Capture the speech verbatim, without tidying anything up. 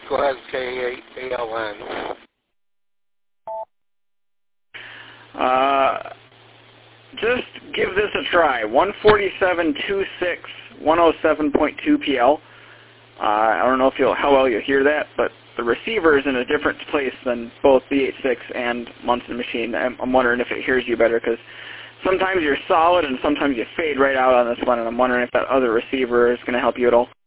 Go ahead, K A L N. Uh, just give this a try. one forty-seven point two six, one oh seven point two P L. Uh, I don't know if you'll, how well you'll hear that, but the receiver is in a different place than both the eight six and Munson machine. I'm, I'm wondering if it hears you better, because sometimes you're solid and sometimes you fade right out on this one, and I'm wondering if that other receiver is going to help you at all.